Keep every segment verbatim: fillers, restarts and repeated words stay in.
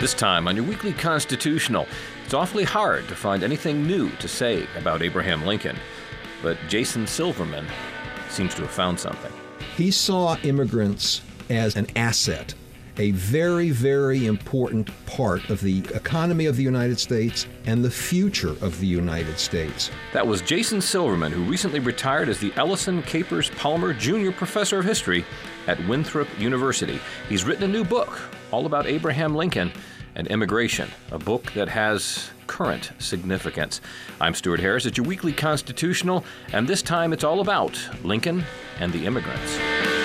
This time on your weekly Constitutional, it's awfully hard to find anything new to say about Abraham Lincoln, but Jason Silverman seems to have found something. He saw immigrants as an asset, a very, very important part of the economy of the United States and the future of the United States. That was Jason Silverman, who recently retired as the Ellison Capers Palmer Junior Professor of History at Winthrop University. He's written a new book all about Abraham Lincoln and immigration, a book that has current significance. I'm Stuart Harris. It's your weekly Constitutional, and this time it's all about Lincoln and the immigrants.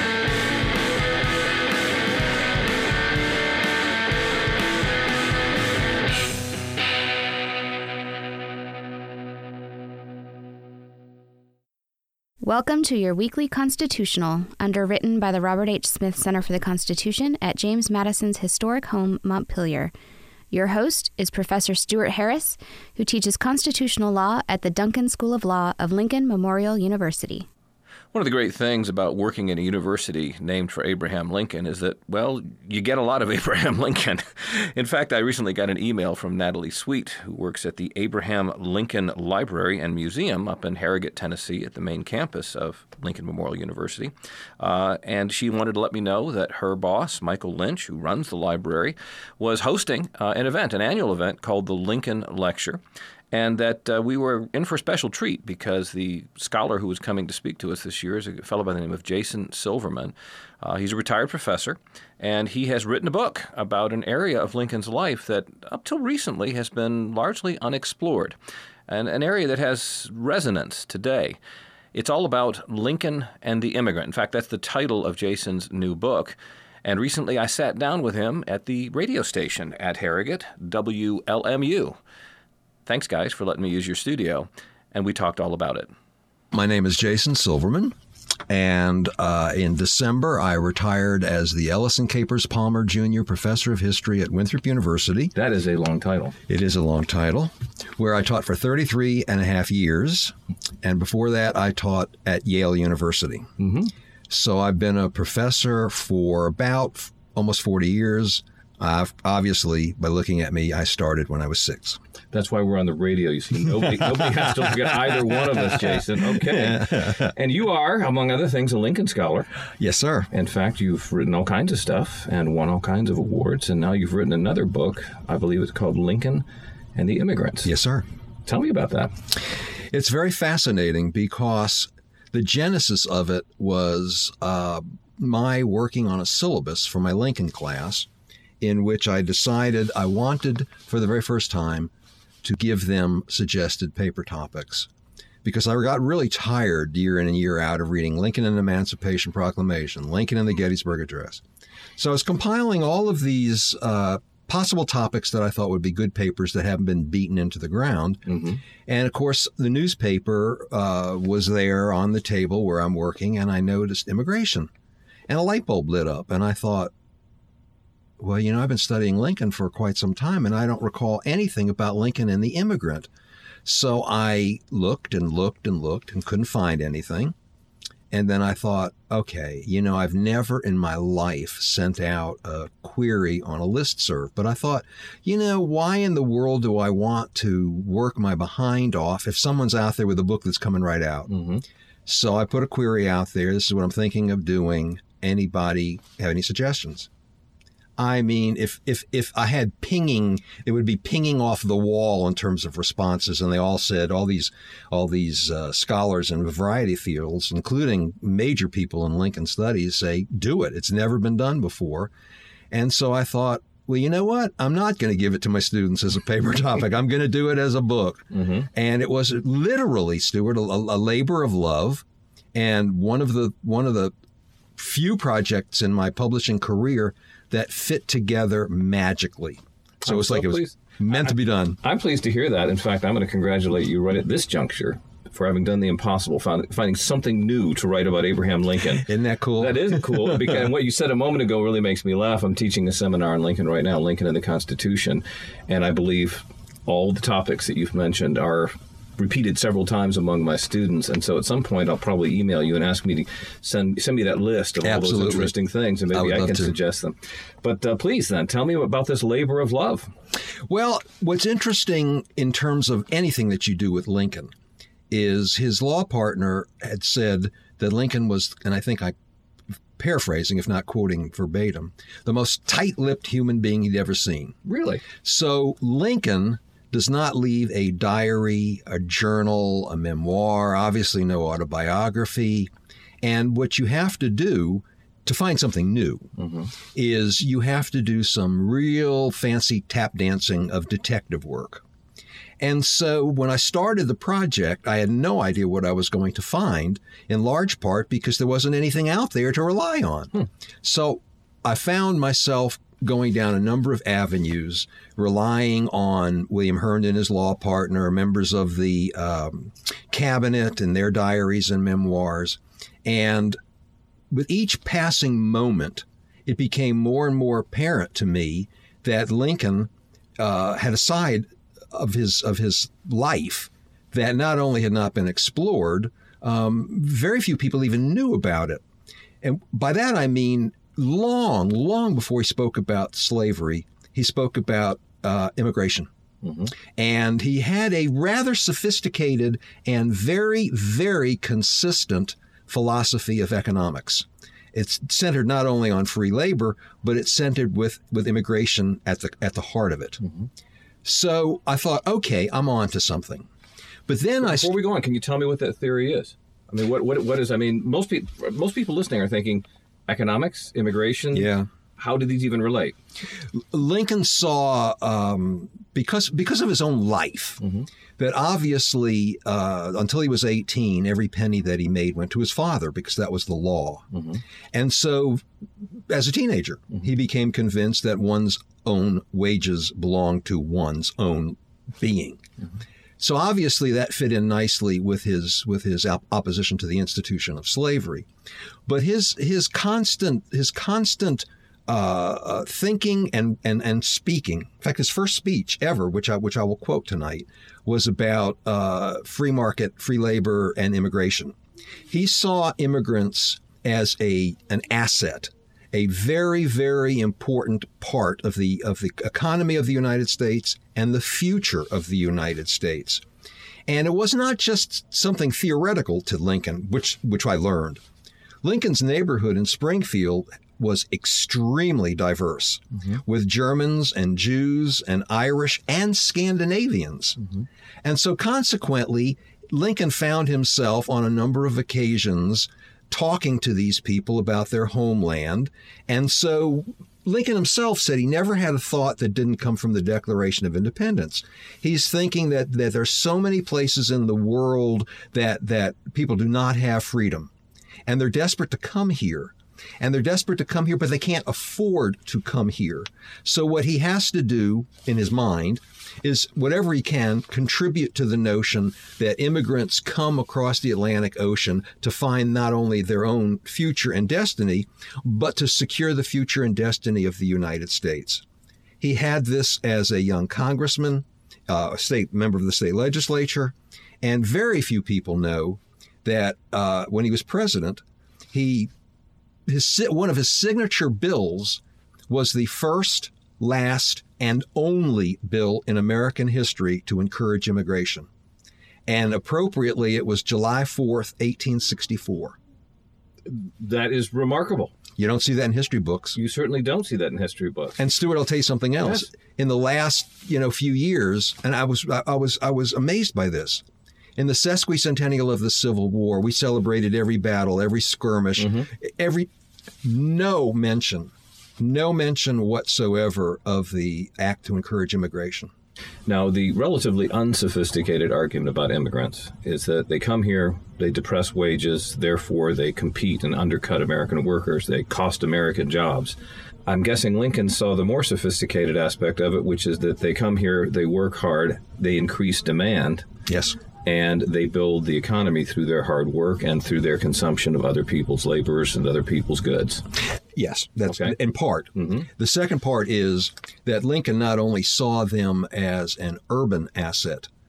Welcome to your weekly Constitutional, underwritten by the Robert H. Smith Center for the Constitution at James Madison's historic home, Montpelier. Your host is Professor Stuart Harris, who teaches constitutional law at the Duncan School of Law of Lincoln Memorial University. One of the great things about working in a university named for Abraham Lincoln is that, well, you get a lot of Abraham Lincoln. In fact, I recently got an email from Natalie Sweet, who works at the Abraham Lincoln Library and Museum up in Harrogate, Tennessee, at the main campus of Lincoln Memorial University. Uh, and she wanted to let me know that her boss, Michael Lynch, who runs the library, was hosting uh, an event, an annual event called the Lincoln Lecture. And that uh, we were in for a special treat because the scholar who was coming to speak to us this year is a fellow by the name of Jason Silverman. Uh, he's a retired professor, and he has written a book about an area of Lincoln's life that up till recently has been largely unexplored, and an area that has resonance today. It's all about Lincoln and the immigrant. In fact, that's the title of Jason's new book. And recently I sat down with him at the radio station at Harrogate, W L M U. Thanks, guys, for letting me use your studio, and we talked all about it. My name is Jason Silverman, and uh, in December, I retired as the Ellison Capers Palmer Junior Professor of History at Winthrop University. That is a long title. It is a long title, where I taught for thirty-three and a half years, and before that, I taught at Yale University. Mm-hmm. So I've been a professor for about almost forty years. Uh, obviously, by looking at me, I started when I was six. That's why we're on the radio. You see, nobody, nobody has to look at either one of us, Jason. Okay. And you are, among other things, a Lincoln scholar. Yes, sir. In fact, you've written all kinds of stuff and won all kinds of awards. And now you've written another book. I believe it's called Lincoln and the Immigrants. Yes, sir. Tell me about that. It's very fascinating because the genesis of it was uh, my working on a syllabus for my Lincoln class, in which I decided I wanted, for the very first time, to give them suggested paper topics. Because I got really tired year in and year out of reading Lincoln and the Emancipation Proclamation, Lincoln and the Gettysburg Address. So I was compiling all of these uh, possible topics that I thought would be good papers that haven't been beaten into the ground. Mm-hmm. And of course, the newspaper uh, was there on the table where I'm working, and I noticed immigration. And a light bulb lit up, and I thought, well, you know, I've been studying Lincoln for quite some time, and I don't recall anything about Lincoln and the immigrant. So I looked and looked and looked and couldn't find anything. And then I thought, okay, you know, I've never in my life sent out a query on a listserv. But I thought, you know, why in the world do I want to work my behind off if someone's out there with a book that's coming right out? Mm-hmm. So I put a query out there. This is what I'm thinking of doing. Anybody have any suggestions? I mean, if, if if I had pinging, it would be pinging off the wall in terms of responses. And they all said, all these all these uh, scholars in a variety of fields, including major people in Lincoln studies, say, do it. It's never been done before. And so I thought, well, you know what? I'm not going to give it to my students as a paper topic. I'm going to do it as a book. Mm-hmm. And it was literally, Stuart, a, a labor of love. And one of the one of the few projects in my publishing career that fit together magically. So I'm it was so like it was pleased. meant I, to be done. I'm pleased to hear that. In fact, I'm going to congratulate you right at this juncture for having done the impossible, find, finding something new to write about Abraham Lincoln. Isn't that cool? That is cool. Because, and what you said a moment ago really makes me laugh. I'm teaching a seminar on Lincoln right now, Lincoln and the Constitution, and I believe all the topics that you've mentioned are repeated several times among my students. And so at some point, I'll probably email you and ask me to send send me that list of all Absolutely. those interesting things, and maybe I, I, can to. suggest them. But uh, please, then, tell me about this labor of love. Well, what's interesting in terms of anything that you do with Lincoln is his law partner had said that Lincoln was, and I think I paraphrasing, if not quoting verbatim, the most tight-lipped human being he'd ever seen. Really? So Lincoln does not leave a diary, a journal, a memoir, obviously no autobiography. And what you have to do to find something new mm-hmm. is you have to do some real fancy tap dancing of detective work. And so when I started the project, I had no idea what I was going to find, in large part because there wasn't anything out there to rely on. Hmm. So I found myself going down a number of avenues, relying on William Herndon, his law partner, members of the um, cabinet and their diaries and memoirs. And with each passing moment, it became more and more apparent to me that Lincoln uh, had a side of his of his life that not only had not been explored, um, very few people even knew about it. And by that I mean long, long before he spoke about slavery, he spoke about uh, immigration. Mm-hmm. And he had a rather sophisticated and very, very consistent philosophy of economics. It's centered not only on free labor, but it's centered with, with immigration at the at the heart of it. Mm-hmm. So I thought, okay, I'm on to something. But then Before I... Before we go on, can you tell me what that theory is? I mean, what what what is, I mean, most people, most people listening are thinking economics, immigration. Yeah. How do these even relate? Lincoln saw, um, because because of his own life, mm-hmm. that obviously uh, until he was eighteen, every penny that he made went to his father because that was the law. Mm-hmm. And so as a teenager, mm-hmm. he became convinced that one's own wages belonged to one's own being. Mm-hmm. So obviously that fit in nicely with his with his op- opposition to the institution of slavery. But his his constant his constant uh, uh, thinking and, and and speaking. In fact, his first speech ever, which I which I will quote tonight, was about uh, free market, free labor, and immigration. He saw immigrants as a an asset, a very, very important part of the of the economy of the United States and the future of the United States. And it was not just something theoretical to Lincoln, which which I learned. Lincoln's neighborhood in Springfield was extremely diverse, mm-hmm. with Germans and Jews and Irish and Scandinavians. Mm-hmm. And so consequently, Lincoln found himself on a number of occasions talking to these people about their homeland. And so Lincoln himself said he never had a thought that didn't come from the Declaration of Independence. He's thinking that, that there's so many places in the world that, that people do not have freedom, and they're desperate to come here. And they're desperate to come here, but they can't afford to come here. So what he has to do in his mind is whatever he can contribute to the notion that immigrants come across the Atlantic Ocean to find not only their own future and destiny, but to secure the future and destiny of the United States. He had this as a young congressman, uh, a state member of the state legislature, and very few people know that uh, when he was president, he his one of his signature bills was the first, last, and only bill in American history to encourage immigration. And appropriately, it was July fourth, eighteen sixty-four. That is remarkable. You don't see that in history books. You certainly don't see that in history books. And Stuart, I'll tell you something else. Yes. In the last, you know, few years, and I was I was I was amazed by this. In the sesquicentennial of the Civil War, we celebrated every battle, every skirmish, mm-hmm. every no mention, no mention whatsoever of the act to encourage immigration. Now, the relatively unsophisticated argument about immigrants is that they come here, they depress wages, therefore they compete and undercut American workers, they cost American jobs. I'm guessing Lincoln saw the more sophisticated aspect of it, which is that they come here, they work hard, they increase demand. Yes. And they build the economy through their hard work and through their consumption of other people's laborers and other people's goods. Yes, that's okay. in part. Mm-hmm. The second part is that Lincoln not only saw them as an urban asset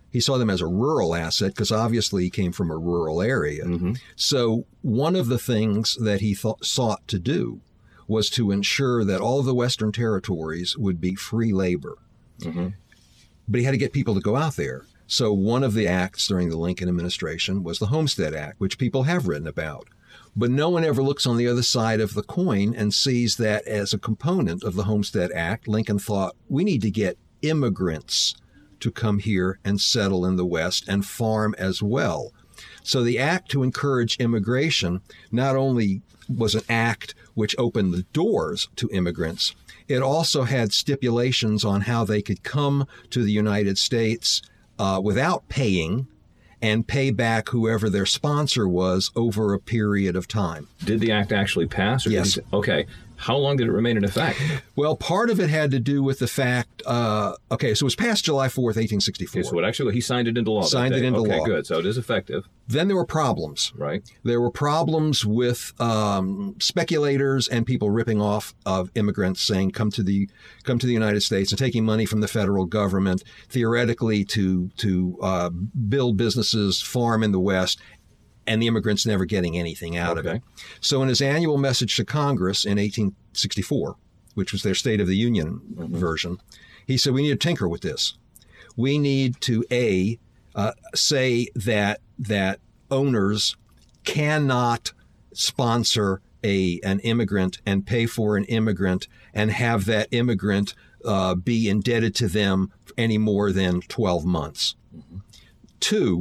He saw them as a rural asset because obviously he came from a rural area. Mm-hmm. So one of the things that he thought, sought to do was to ensure that all of the Western territories would be free labor. Mm-hmm. But he had to get people to go out there. So one of the acts during the Lincoln administration was the Homestead Act, which people have written about. But no one ever looks on the other side of the coin and sees that as a component of the Homestead Act, Lincoln thought, we need to get immigrants to come here and settle in the West and farm as well. So the act to encourage immigration not only was an act which opened the doors to immigrants, it also had stipulations on how they could come to the United States uh, without paying and pay back whoever their sponsor was over a period of time. Did the act actually pass? Or Yes. Did he, okay. How long did it remain in effect? Well, part of it had to do with the fact, uh, okay, so it was passed July fourth, eighteen sixty-four. Okay, so it actually, he signed it into law. that Signed it day. into okay, law. good. So it is effective, Then there were problems. right? There were problems with um, speculators and people ripping off of immigrants, saying come to the come to the United States and taking money from the federal government theoretically to to uh, build businesses, farm in the West, and the immigrants never getting anything out of Okay. it. So in his annual message to Congress in eighteen sixty-four, which was their State of the Union Mm-hmm. version, he said we need to tinker with this. We need to a uh, say that that owners cannot sponsor a an immigrant and pay for an immigrant and have that immigrant uh, be indebted to them any more than twelve months. Mm-hmm. Two,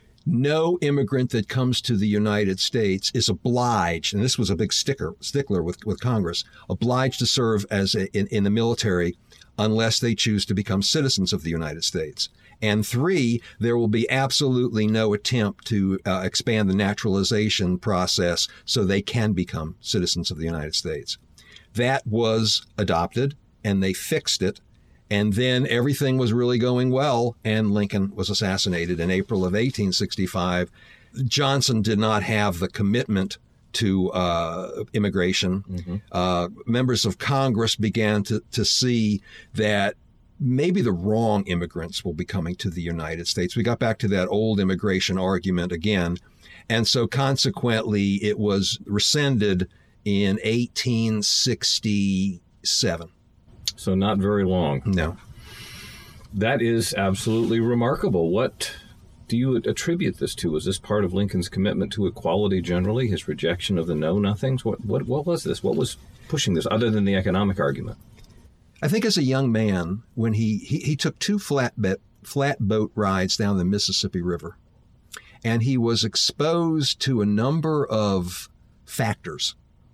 no immigrant that comes to the United States is obliged, and this was a big sticker, stickler with, with Congress, obliged to serve as a, in, in the military unless they choose to become citizens of the United States. And three, there will be absolutely no attempt to uh, expand the naturalization process so they can become citizens of the United States. That was adopted, and they fixed it. And then everything was really going well, and Lincoln was assassinated in April of eighteen sixty-five. Johnson did not have the commitment to uh, immigration. Mm-hmm. Uh, members of Congress began to, to see that maybe the wrong immigrants will be coming to the United States. We got back to that old immigration argument again. And so consequently, it was rescinded in eighteen sixty-seven. So not very long. No. That is absolutely remarkable. What do you attribute this to? Was this part of Lincoln's commitment to equality generally, his rejection of the know-nothings? What, what, what was this? What was pushing this, other than the economic argument? I think as a young man, when he, he, he took two flatbed, flatboat rides down the Mississippi River, and he was exposed to a number of factors.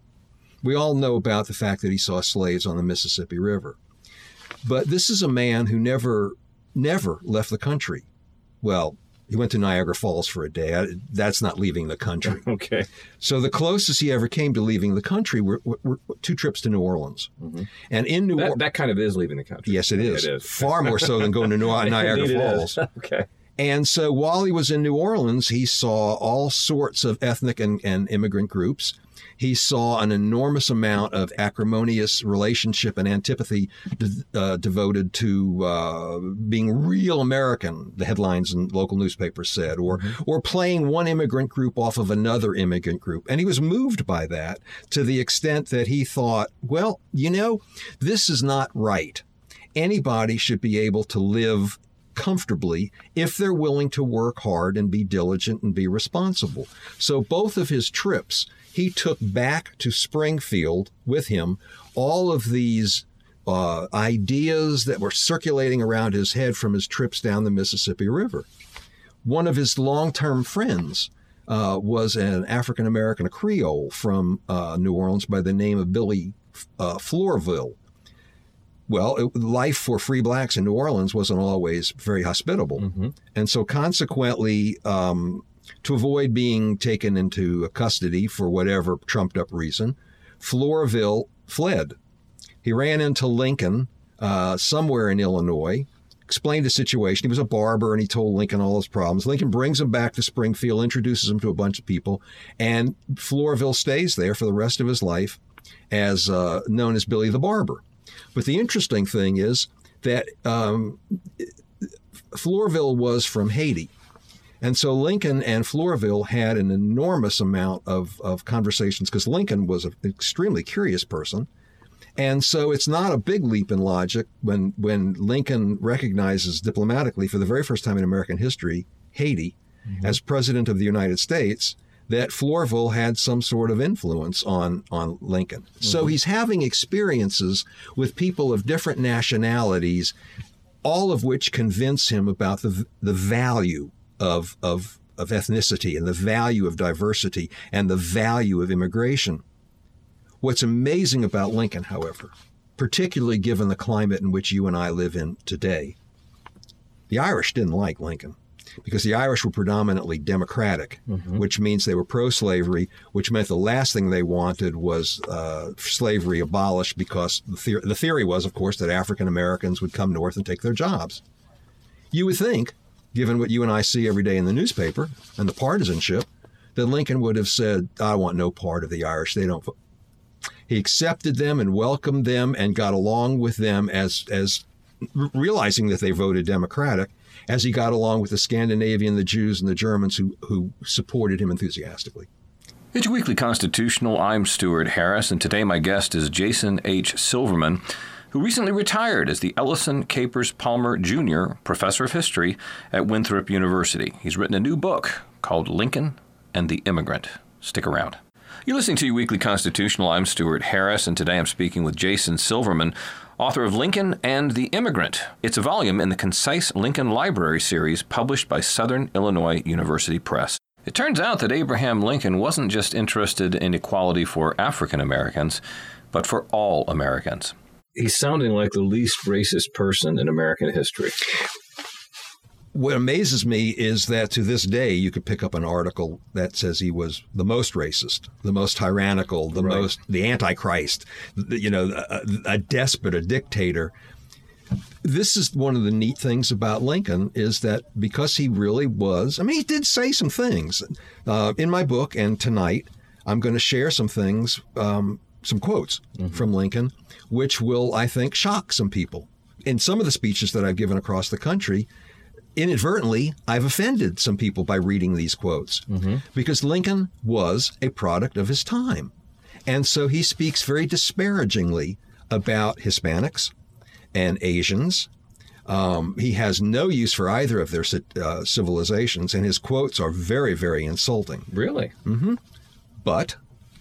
We all know about the fact that he saw slaves on the Mississippi River. But this is a man who never, never left the country. Well, he went to Niagara Falls for a day. That's not leaving the country. Okay. So the closest he ever came to leaving the country were, were, were two trips to New Orleans. Mm-hmm. And in New That, Orleans... that kind of is leaving the country. Yes, it is. It is. Far more so than going to New- Niagara Indeed it Falls. is. Okay. And so while he was in New Orleans, he saw all sorts of ethnic and, and immigrant groups. He saw an enormous amount of acrimonious relationship and antipathy de- uh, devoted to uh, being real American, the headlines in local newspapers said, or mm-hmm. or playing one immigrant group off of another immigrant group. And he was moved by that to the extent that he thought, well, you know, this is not right. Anybody should be able to live comfortably if they're willing to work hard and be diligent and be responsible. So both of his trips, he took back to Springfield with him all of these uh, ideas that were circulating around his head from his trips down the Mississippi River. One of his long-term friends uh, was an African-American, a Creole from uh, New Orleans by the name of Billy uh, Flourville. Well, it, life for free blacks in New Orleans wasn't always very hospitable. Mm-hmm. And so consequently, um, to avoid being taken into custody for whatever trumped-up reason, Flourville fled. He ran into Lincoln uh, somewhere in Illinois, explained the situation. He was a barber, and he told Lincoln all his problems. Lincoln brings him back to Springfield, introduces him to a bunch of people, and Flourville stays there for the rest of his life as uh, known as Billy the Barber. But the interesting thing is that um, Flourville was from Haiti. And so Lincoln and Flourville had an enormous amount of, of conversations because Lincoln was an extremely curious person. And so it's not a big leap in logic when, when Lincoln recognizes diplomatically for the very first time in American history, Haiti, mm-hmm. as president of the United States, that Flourville had some sort of influence on, on Lincoln. Mm-hmm. So he's having experiences with people of different nationalities, all of which convince him about the, the value of, of, of ethnicity and the value of diversity and the value of immigration. What's amazing about Lincoln, however, particularly given the climate in which you and I live in today, the Irish didn't like Lincoln because the Irish were predominantly Democratic, mm-hmm. which means they were pro-slavery, which meant the last thing they wanted was uh, slavery abolished because the, the- the theory was, of course, that African Americans would come north and take their jobs. You would think, given what you and I see every day in the newspaper and the partisanship, that Lincoln would have said, I want no part of the Irish. They don't. He accepted them and welcomed them and got along with them as, as realizing that they voted Democratic, as he got along with the Scandinavian, the Jews, and the Germans who, who supported him enthusiastically. It's Weekly Constitutional. I'm Stuart Harris, and today my guest is Jason H. Silverman, who recently retired as the Ellison Capers Palmer Junior Professor of History at Winthrop University. He's written a new book called Lincoln and the Immigrant. Stick around. You're listening to Your Weekly Constitutional. I'm Stuart Harris, and today I'm speaking with Jason Silverman, author of Lincoln and the Immigrant. It's a volume in the Concise Lincoln Library series published by Southern Illinois University Press. It turns out that Abraham Lincoln wasn't just interested in equality for African Americans, but for all Americans. He's sounding like the least racist person in American history. What amazes me is that to this day, you could pick up an article that says he was the most racist, the most tyrannical, the Right. most, the Antichrist, you know, a, a despot, a dictator. This is one of the neat things about Lincoln is that because he really was, I mean, he did say some things. Uh, in my book and tonight, I'm going to share some things, um, some quotes mm-hmm. from Lincoln, which will, I think, shock some people. In some of the speeches that I've given across the country, inadvertently, I've offended some people by reading these quotes mm-hmm. because Lincoln was a product of his time. And so he speaks very disparagingly about Hispanics and Asians. Um, he has no use for either of their uh, civilizations, and his quotes are very, very insulting. Really? Mm-hmm. But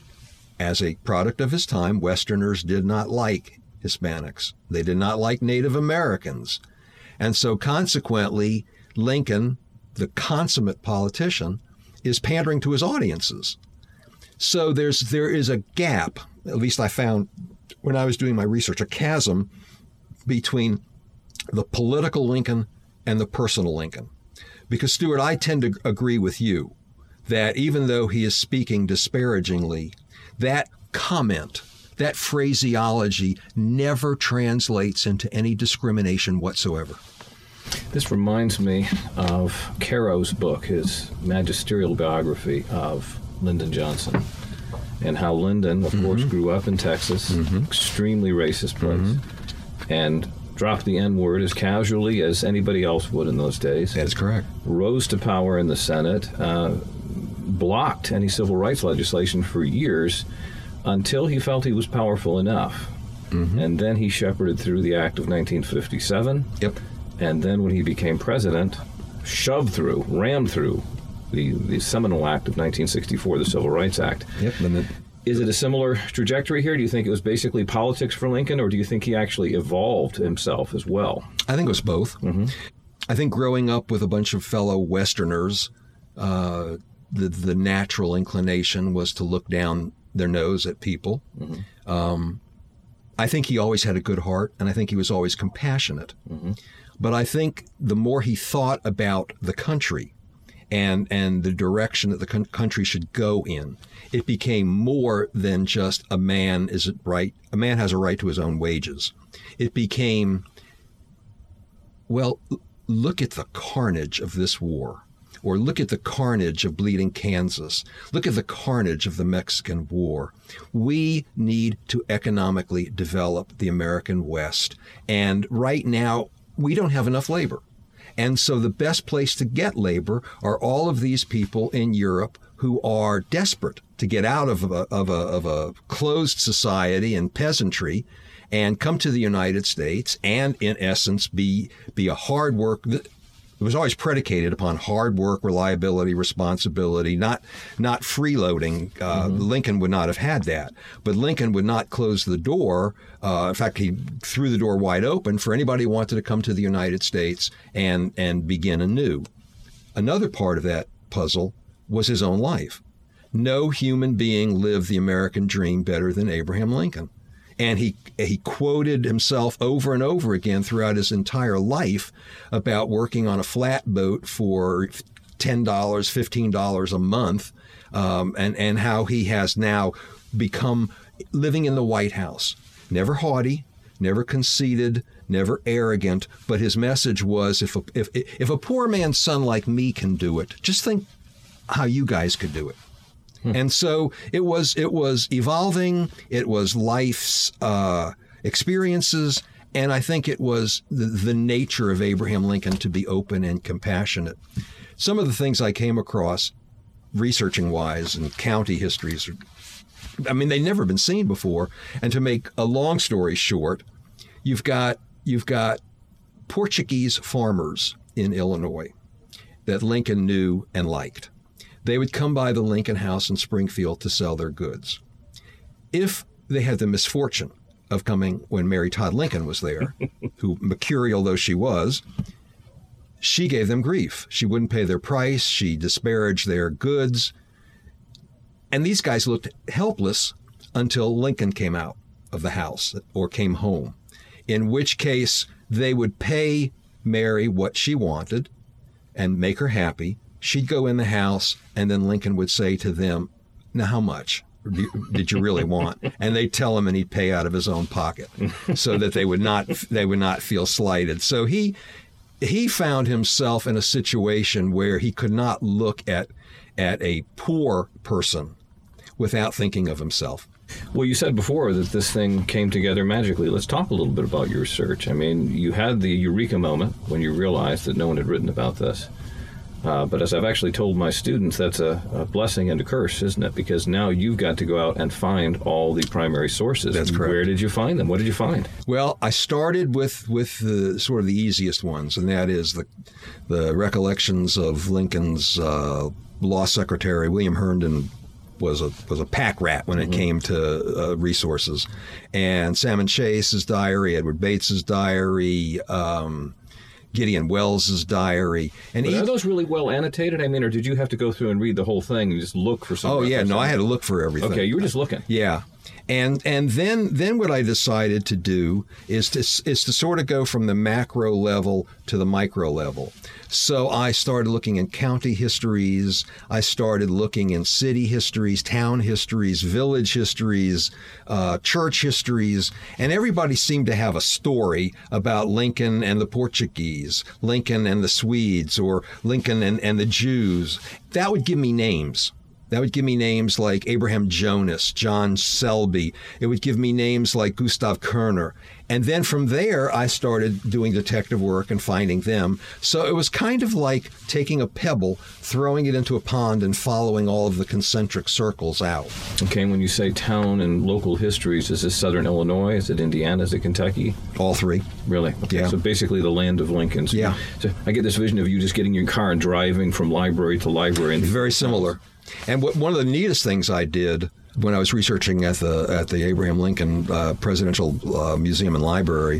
as a product of his time, Westerners did not like Hispanics. They did not like Native Americans. And so consequently, Lincoln, the consummate politician, is pandering to his audiences. So there's there is a gap, at least I found when I was doing my research, a chasm between the political Lincoln and the personal Lincoln. Because, Stuart, I tend to agree with you that even though he is speaking disparagingly, that comment, that phraseology never translates into any discrimination whatsoever. This reminds me of Caro's book, his magisterial biography of Lyndon Johnson, and how Lyndon, of mm-hmm. course, grew up in Texas, mm-hmm. extremely racist place, mm-hmm. and dropped the N-word as casually as anybody else would in those days. That is correct. Rose to power in the Senate, uh, blocked any civil rights legislation for years until he felt he was powerful enough. Mm-hmm. And then he shepherded through the Act of nineteen fifty-seven. Yep. And then when he became president, shoved through, rammed through the, the seminal act of nineteen sixty-four, the Civil Rights Act. Yep. And then, Is it a similar trajectory here? Do you think it was basically politics for Lincoln, or do you think he actually evolved himself as well? I think it was both. Mm-hmm. I think growing up with a bunch of fellow Westerners, uh, the, the natural inclination was to look down their nose at people. Mm-hmm. Um, I think he always had a good heart, and I think he was always compassionate. Mm-hmm. But I think the more he thought about the country and and the direction that the con- country should go in, it became more than just a man is it right. A man has a right to his own wages. It became, well, look at the carnage of this war, or look at the carnage of bleeding Kansas. Look at the carnage of the Mexican War. We need to economically develop the American West. And right now, we don't have enough labor. And so the best place to get labor are all of these people in Europe who are desperate to get out of a, of a, of a closed society and peasantry and come to the United States and, in essence, be be a hard work. It was always predicated upon hard work, reliability, responsibility, not not freeloading. Uh, mm-hmm. Lincoln would not have had that. But Lincoln would not close the door. Uh, in fact, he threw the door wide open for anybody who wanted to come to the United States and, and begin anew. Another part of that puzzle was his own life. No human being lived the American dream better than Abraham Lincoln. And he he quoted himself over and over again throughout his entire life about working on a flatboat for ten dollars, fifteen dollars a month, um, and, and how he has now become living in the White House. Never haughty, never conceited, never arrogant, but his message was, if a, if, if a poor man's son like me can do it, just think how you guys could do it. And so it was it was evolving, it was life's uh, experiences, and I think it was the, the nature of Abraham Lincoln to be open and compassionate. Some of the things I came across, researching-wise, and county histories, I mean, they'd never been seen before. And to make a long story short, you've got you've got Portuguese farmers in Illinois that Lincoln knew and liked. They would come by the Lincoln House in Springfield to sell their goods. If they had the misfortune of coming when Mary Todd Lincoln was there, who, mercurial though she was, she gave them grief. She wouldn't pay their price. She disparaged their goods. And these guys looked helpless until Lincoln came out of the house or came home, in which case they would pay Mary what she wanted and make her happy. She'd go in the house, and then Lincoln would say to them, now, how much did you really want? And they'd tell him, and he'd pay out of his own pocket so that they would not they would not feel slighted. So he he found himself in a situation where he could not look at at a poor person without thinking of himself. Well, you said before that this thing came together magically. Let's talk a little bit about your research. I mean, you had the eureka moment when you realized that no one had written about this. Uh, but as I've actually told my students, that's a, a blessing and a curse, isn't it? Because now you've got to go out and find all the primary sources. That's correct. Where did you find them? What did you find? Well, I started with with the sort of the easiest ones, and that is the the recollections of Lincoln's uh, law secretary, William Herndon. was a was a pack rat when it mm-hmm. came to uh, resources, and Salmon Chase's diary, Edward Bates's diary. Um, Gideon Wells's diary. And but each, are those really well annotated? I mean, or did you have to go through and read the whole thing and just look for something? Oh, yeah. No, I had to look for everything. Okay, you were just looking. Yeah. And and then then what I decided to do is to, is to sort of go from the macro level to the micro level. So I started looking in county histories. I started looking in city histories, town histories, village histories, uh, church histories, and everybody seemed to have a story about Lincoln and the Portuguese, Lincoln and the Swedes, or Lincoln and, and the Jews. That would give me names. That would give me names like Abraham Jonas, John Selby. It would give me names like Gustav Kerner. And then from there, I started doing detective work and finding them. So it was kind of like taking a pebble, throwing it into a pond, and following all of the concentric circles out. Okay, when you say town and local histories, is this Southern Illinois? Is it Indiana? Is it Kentucky? All three. Really? Okay. Yeah. So basically the land of Lincoln. So yeah. So I get this vision of you just getting in your car and driving from library to library. And very similar. And what, one of the neatest things I did when I was researching at the at the Abraham Lincoln uh, Presidential uh, Museum and Library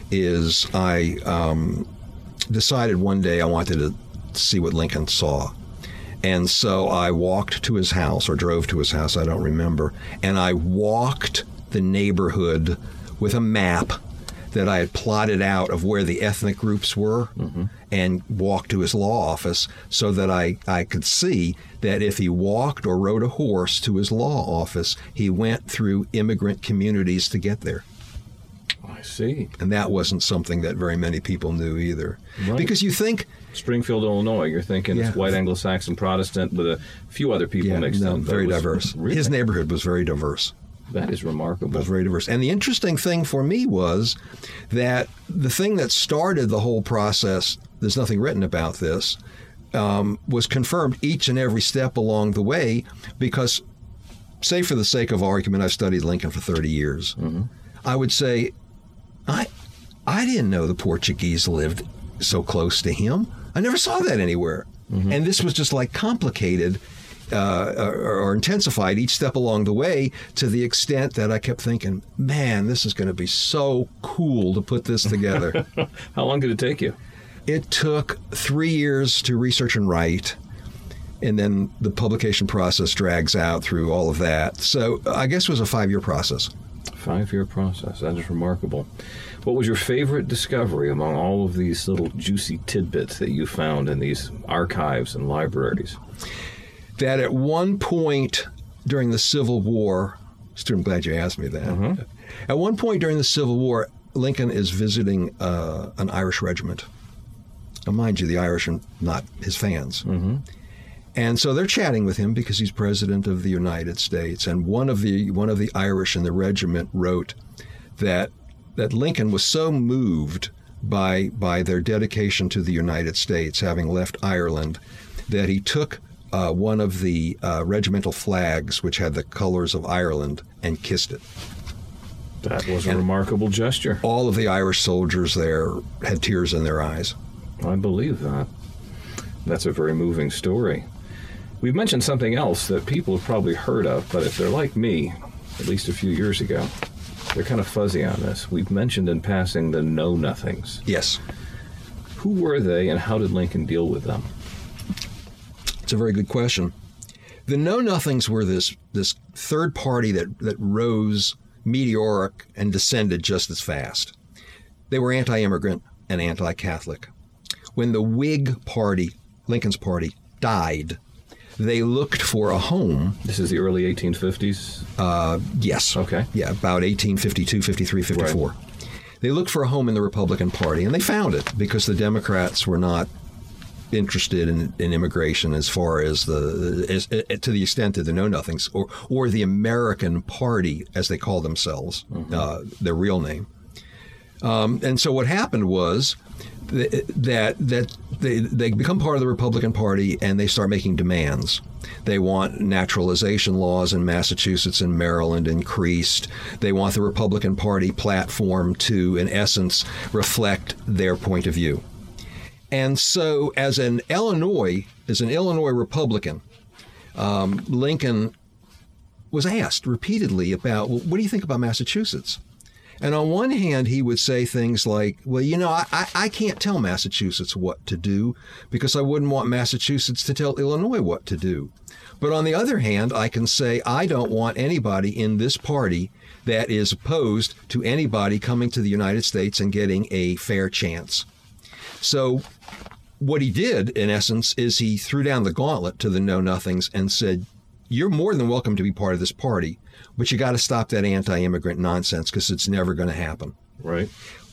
is I um, decided one day I wanted to see what Lincoln saw. And so I walked to his house, or drove to his house, I don't remember, and I walked the neighborhood with a map that I had plotted out of where the ethnic groups were, mm-hmm. and walked to his law office so that I, I could see that if he walked or rode a horse to his law office, he went through immigrant communities to get there. I see. And that wasn't something that very many people knew either. Right. Because you think... Springfield, Illinois, you're thinking yeah. it's white Anglo-Saxon Protestant with a few other people yeah, mixed no, in. Very diverse. Really? His neighborhood was very diverse. That is remarkable. It was very diverse. And the interesting thing for me was that the thing that started the whole process there's nothing written about this, um, was confirmed each and every step along the way because, say for the sake of argument, I've studied Lincoln for thirty years. Mm-hmm. I would say, I I didn't know the Portuguese lived so close to him. I never saw that anywhere. Mm-hmm. And this was just like complicated uh, or, or intensified each step along the way to the extent that I kept thinking, man, this is going to be so cool to put this together. How long did it take you? It took three years to research and write. And then the publication process drags out through all of that. So I guess it was a five-year process. Five-year process. That is remarkable. What was your favorite discovery among all of these little juicy tidbits that you found in these archives and libraries? That at one point during the Civil War, Stu, I'm glad you asked me that. Mm-hmm. At one point during the Civil War, Lincoln is visiting uh, an Irish regiment. Now, mind you, the Irish are not his fans. Mm-hmm. And so they're chatting with him because he's president of the United States. And one of the one of the Irish in the regiment wrote that that Lincoln was so moved by by their dedication to the United States, having left Ireland, that he took uh, one of the uh, regimental flags, which had the colors of Ireland, and kissed it. That was a and remarkable gesture. All of the Irish soldiers there had tears in their eyes. I believe that. That's a very moving story. We've mentioned something else that people have probably heard of, but if they're like me, at least a few years ago, they're kind of fuzzy on this. We've mentioned in passing the Know-Nothings. Yes. Who were they, and how did Lincoln deal with them? It's a very good question. The Know-Nothings were this this third party that, that rose meteoric and descended just as fast. They were anti-immigrant and anti-Catholic. When the Whig Party, Lincoln's party, died, they looked for a home. This is the early eighteen fifties? Uh, yes. Okay. Yeah, about eighteen fifty-two, fifty-three, fifty-four. Right. They looked for a home in the Republican Party, and they found it because the Democrats were not interested in, in immigration as far as the as, as, to the extent of the Know-Nothings or or the American Party, as they call themselves, mm-hmm. uh, their real name. Um, and so what happened was that that they they become part of the Republican Party and they start making demands. They want naturalization laws in Massachusetts and Maryland increased. They want the Republican Party platform to, in essence, reflect their point of view. And so, as an Illinois, as an Illinois Republican, um, Lincoln was asked repeatedly about, well, what do you think about Massachusetts? And on one hand, he would say things like, well, you know, I, I can't tell Massachusetts what to do because I wouldn't want Massachusetts to tell Illinois what to do. But on the other hand, I can say I don't want anybody in this party that is opposed to anybody coming to the United States and getting a fair chance. So what he did, in essence, is he threw down the gauntlet to the Know-Nothings and said, you're more than welcome to be part of this party, but you got to stop that anti-immigrant nonsense because it's never going to happen. Right.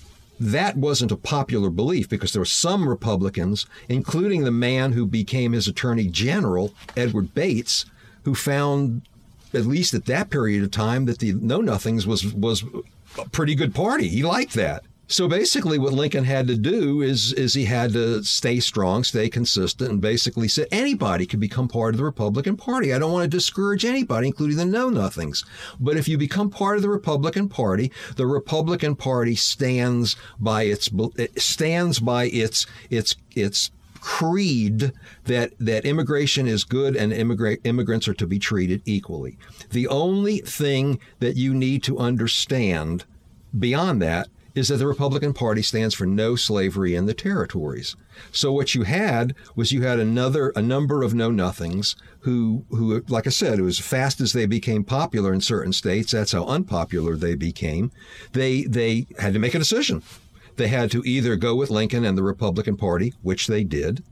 That wasn't a popular belief because there were some Republicans, including the man who became his attorney general, Edward Bates, who found, at least at that period of time, that the Know-Nothings was was a pretty good party. He liked that. So basically what Lincoln had to do is is he had to stay strong, stay consistent, and basically said anybody could become part of the Republican Party. I don't want to discourage anybody, including the Know-Nothings. But if you become part of the Republican Party, the Republican Party stands by its stands by its its its creed that that immigration is good and immigrant immigrants are to be treated equally. The only thing that you need to understand beyond that is that the Republican Party stands for no slavery in the territories. So what you had was you had another a number of Know-Nothings who, who, like I said, as fast as they became popular in certain states, that's how unpopular they became. They they had to make a decision. They had to either go with Lincoln and the Republican Party, which they did,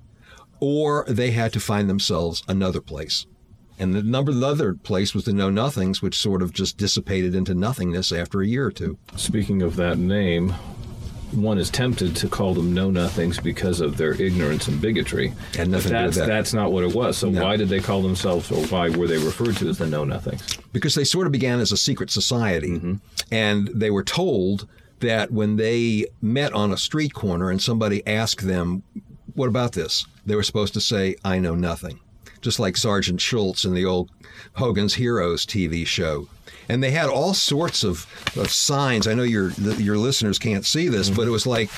or they had to find themselves another place. And the number the other place was the Know-Nothings, which sort of just dissipated into nothingness after a year or two. Speaking of that name, one is tempted to call them Know-Nothings because of their ignorance and bigotry. Had nothing but that's, to do with that. That's not what it was. So no. Why did they call themselves, or why were they referred to as the Know-Nothings? Because they sort of began as a secret society, mm-hmm. and they were told that when they met on a street corner and somebody asked them, what about this? They were supposed to say, I know nothing. Just like Sergeant Schultz in the old Hogan's Heroes T V show. And they had all sorts of, of signs. I know your your listeners can't see this, mm-hmm. but it was like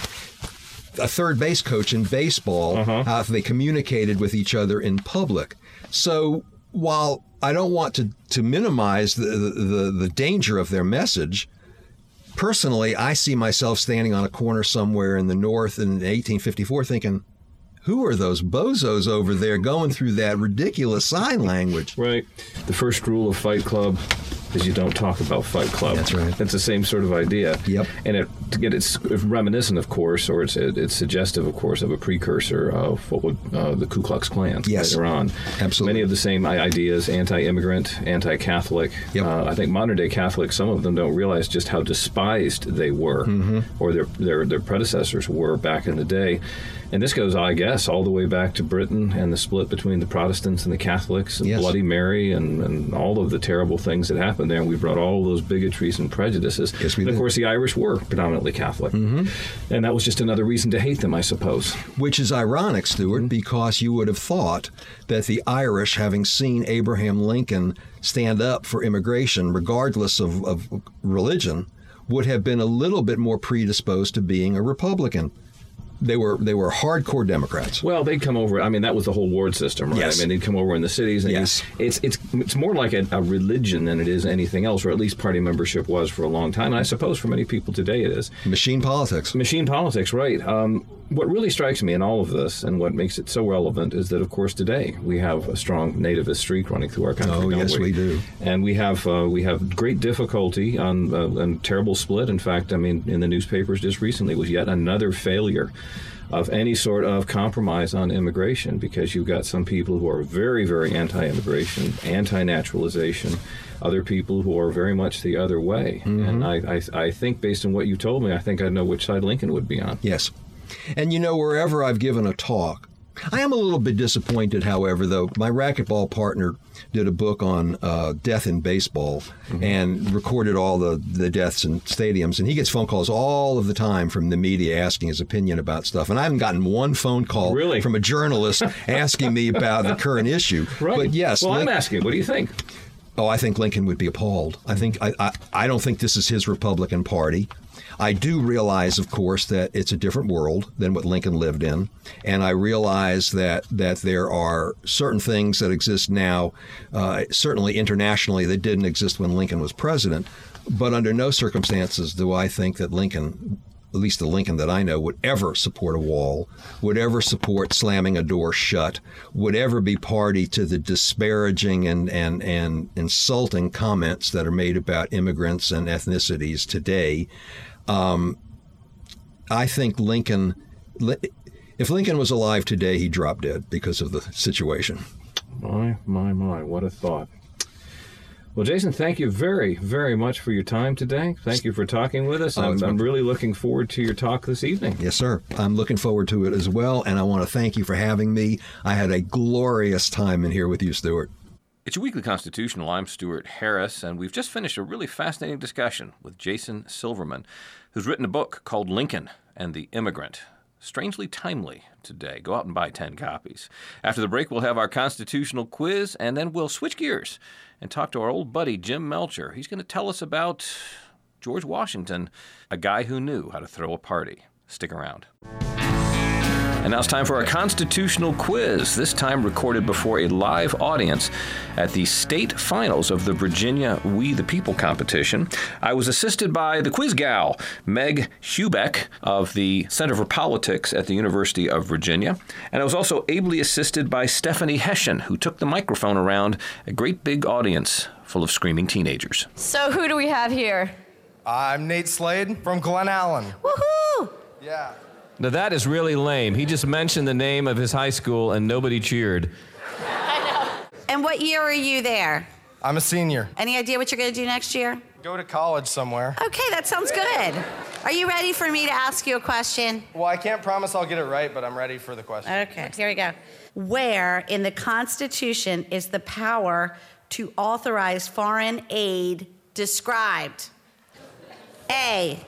a third base coach in baseball, uh-huh. how they communicated with each other in public. So while I don't want to, to minimize the, the, the danger of their message, personally, I see myself standing on a corner somewhere in the North in eighteen fifty-four thinking, who are those bozos over there going through that ridiculous sign language? Right. The first rule of Fight Club is you don't talk about Fight Club. That's right. That's the same sort of idea. Yep. And it, to get it's reminiscent, of course, or it's it's suggestive, of course, of a precursor of what would uh, the Ku Klux Klan yes. later on. Absolutely. Many of the same ideas: anti-immigrant, anti-Catholic. Yep. Uh, I think modern-day Catholics, some of them don't realize just how despised they were, mm-hmm. or their their their predecessors were back in the day. And this goes, I guess, all the way back to Britain and the split between the Protestants and the Catholics and yes. Bloody Mary and, and all of the terrible things that happened there. And we brought all those bigotries and prejudices. Yes, we and, did. of course, the Irish were predominantly Catholic. Mm-hmm. And that was just another reason to hate them, I suppose. Which is ironic, Stuart, mm-hmm. because you would have thought that the Irish, having seen Abraham Lincoln stand up for immigration, regardless of, of religion, would have been a little bit more predisposed to being a Republican. They were they were hardcore Democrats. Well, they'd come over. I mean, that was the whole ward system, right? Yes. I mean, they'd come over in the cities. And yes. It's it's it's more like a, a religion than it is anything else, or at least party membership was for a long time. And I suppose for many people today it is. Machine politics. Machine politics, right. Um, what really strikes me in all of this and what makes it so relevant is that, of course, today we have a strong nativist streak running through our country. Oh, yes, we? we do. And we have uh, we have great difficulty on uh, and terrible split. In fact, I mean, in the newspapers just recently was yet another failure of any sort of compromise on immigration, because you've got some people who are very, very anti-immigration, anti-naturalization, other people who are very much the other way. Mm-hmm. And I, I, I think, based on what you told me, I think I know which side Lincoln would be on. Yes. And, you know, wherever I've given a talk, I am a little bit disappointed, however, though. My racquetball partner did a book on uh, death in baseball mm-hmm. and recorded all the, the deaths in stadiums. And he gets phone calls all of the time from the media asking his opinion about stuff. And I haven't gotten one phone call really? from a journalist asking me about the current issue. Right. But yes. Well, Lin- I'm asking, what do you think? Oh, I think Lincoln would be appalled. I think I, I, I don't think this is his Republican Party. I do realize, of course, that it's a different world than what Lincoln lived in. And I realize that that there are certain things that exist now, uh, certainly internationally, that didn't exist when Lincoln was president. But under no circumstances do I think that Lincoln, at least the Lincoln that I know, would ever support a wall, would ever support slamming a door shut, would ever be party to the disparaging and, and, and insulting comments that are made about immigrants and ethnicities today. Um, I think Lincoln, if Lincoln was alive today, he'd drop dead because of the situation. My, my, my, what a thought. Well, Jason, thank you very, very much for your time today. Thank you for talking with us. I'm, I'm really looking forward to your talk this evening. Yes, sir. I'm looking forward to it as well, and I want to thank you for having me. I had a glorious time in here with you, Stuart. It's your Weekly Constitutional. I'm Stuart Harris, and we've just finished a really fascinating discussion with Jason Silverman, who's written a book called Lincoln and the Immigrant. Strangely timely today. Go out and buy ten copies. After the break, we'll have our constitutional quiz, and then we'll switch gears and talk to our old buddy, Jim Melcher. He's going to tell us about George Washington, a guy who knew how to throw a party. Stick around. And now it's time for our constitutional quiz, this time recorded before a live audience at the state finals of the Virginia We the People competition. I was assisted by the quiz gal, Meg Hubeck of the Center for Politics at the University of Virginia. And I was also ably assisted by Stephanie Hessian, who took the microphone around a great big audience full of screaming teenagers. So who do we have here? I'm Nate Slade from Glen Allen. Woohoo! Yeah. Now that is really lame. He just mentioned the name of his high school and nobody cheered. I know. And what year are you there? I'm a senior. Any idea what you're going to do next year? Go to college somewhere. Okay, that sounds good. Are you ready for me to ask you a question? Well, I can't promise I'll get it right, but I'm ready for the question. Okay, here we go. Where in the Constitution is the power to authorize foreign aid described? A,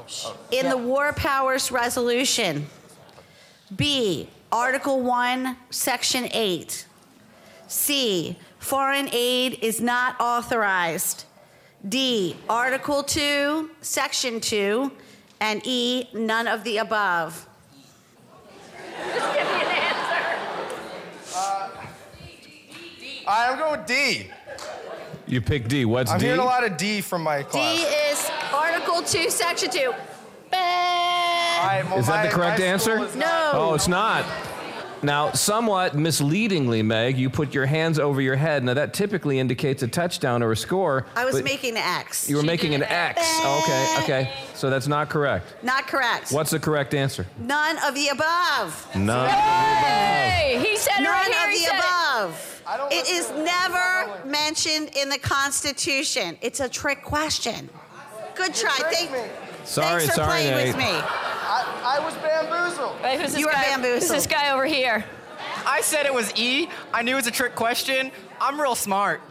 in the War Powers Resolution? B, Article one, Section eight. C, foreign aid is not authorized. D, Article two, Section two. And E, none of the above. Just give me an answer. Uh, I'm going with D. You pick D. What's I'm D? hearing a lot of D from my class. D is Article two, Section two. I, well, Is that the my- correct my answer? school is No. not- Oh, it's not. Now, somewhat misleadingly, Meg, you put your hands over your head. Now, that typically indicates a touchdown or a score. I was but making an X. You were She making did an an X. Oh, okay, okay. So that's not correct. Not correct. What's the correct answer? None of the above. None. Hey, he said it None right here. of He the said it. above. I don't It is listen to- never mentioned in the Constitution. It's a trick question. Good try. tricked Thank, me. Sorry, thanks for sorry, playing Nate. with me. I, I was bamboozled. Wait, who's this You were guy? bamboozled. Who's this guy over here? I said it was E. I knew it was a trick question. I'm real smart.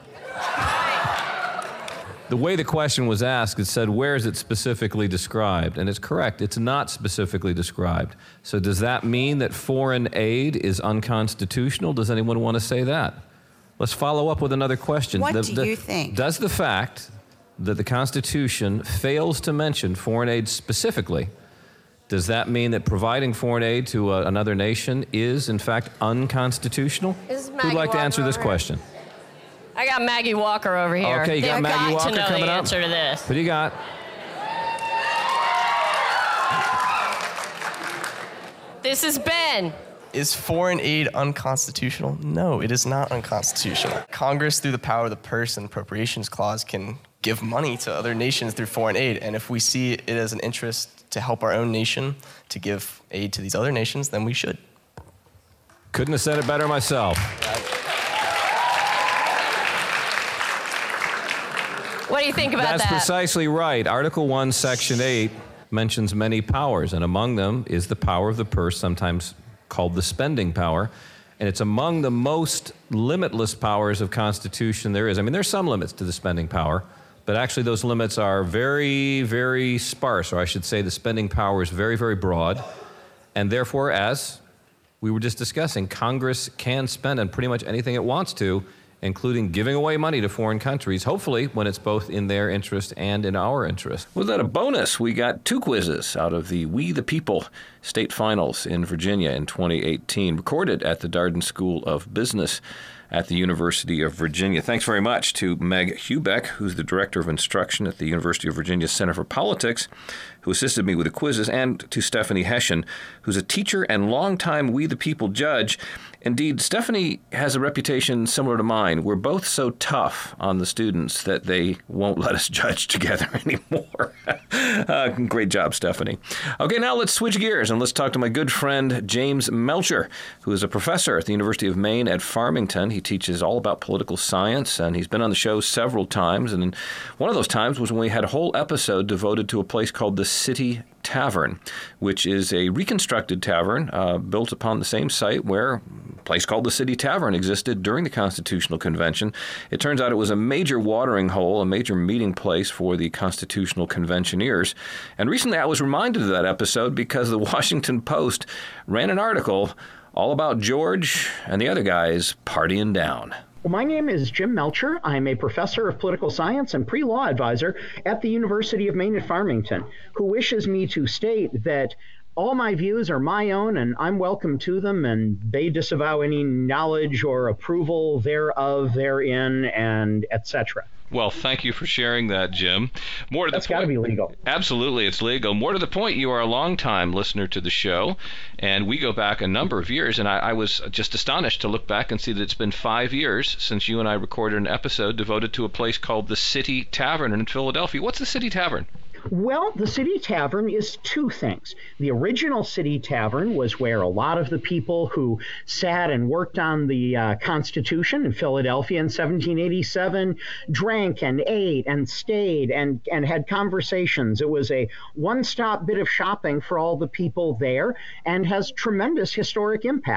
The way the question was asked, it said, where is it specifically described? And it's correct. It's not specifically described. So does that mean that foreign aid is unconstitutional? Does anyone want to say that? Let's follow up with another question. What The- do the- you think? Does the fact that the Constitution fails to mention foreign aid specifically, does that mean that providing foreign aid to uh, another nation is, in fact, unconstitutional? This is Who'd Maggie like to Walker answer this over here. question? I got Maggie Walker over here. Okay, you got They've Maggie got Walker to know coming the up. answer to this. What do you got? This is Ben. Is foreign aid unconstitutional? No, it is not unconstitutional. Congress, through the power of the purse and appropriations clause, can give money to other nations through foreign aid. And if we see it as an interest to help our own nation to give aid to these other nations, then we should. Couldn't have said it better myself. What do you think about That's that? precisely right. Article one, Section eight mentions many powers, and among them is the power of the purse, sometimes called the spending power. And it's among the most limitless powers of Constitution there is. I mean, there's some limits to the spending power, but actually those limits are very, very sparse, or I should say the spending power is very, very broad. And therefore, as we were just discussing, Congress can spend on pretty much anything it wants to, including giving away money to foreign countries, hopefully when it's both in their interest and in our interest. Was that a bonus? We got two quizzes out of the We the People state finals in Virginia in twenty eighteen, recorded at the Darden School of Business at the University of Virginia. Thanks very much to Meg Hubeck, who's the Director of Instruction at the University of Virginia Center for Politics, who assisted me with the quizzes, and to Stephanie Hession, who's a teacher and longtime We the People judge. Indeed, Stephanie has a reputation similar to mine. We're both so tough on the students that they won't let us judge together anymore. uh, great job, Stephanie. Okay, now let's switch gears and let's talk to my good friend James Melcher, who is a professor at the University of Maine at Farmington. He teaches all about political science, and he's been on the show several times. And one of those times was when we had a whole episode devoted to a place called the City Tavern, which is a reconstructed tavern uh, built upon the same site where a place called the City Tavern existed during the Constitutional Convention. It turns out it was a major watering hole, a major meeting place for the Constitutional Conventioneers. And recently I was reminded of that episode because the Washington Post ran an article all about George and the other guys partying down. Well, my name is Jim Melcher. I'm a professor of political science and pre-law advisor at the University of Maine at Farmington, who wishes me to state that all my views are my own and I'm welcome to them, and they disavow any knowledge or approval thereof, therein, and et cetera. Well, thank you for sharing that, Jim. More to That's the point, got to be legal. Absolutely, it's legal. More to the point, you are a longtime listener to the show, and we go back a number of years, and I, I was just astonished to look back and see that it's been five years since you and I recorded an episode devoted to a place called the City Tavern in Philadelphia. What's the City Tavern? Well, the City Tavern is two things. The original City Tavern was where a lot of the people who sat and worked on the uh, Constitution in Philadelphia in seventeen eighty-seven drank and ate and stayed and, and had conversations. It was a one-stop bit of shopping for all the people there and has tremendous historic impact.